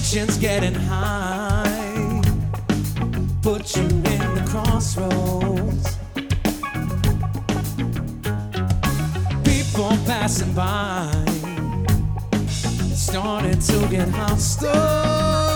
Tension's getting high. Put you in the crossroads. People passing by started to get hostile.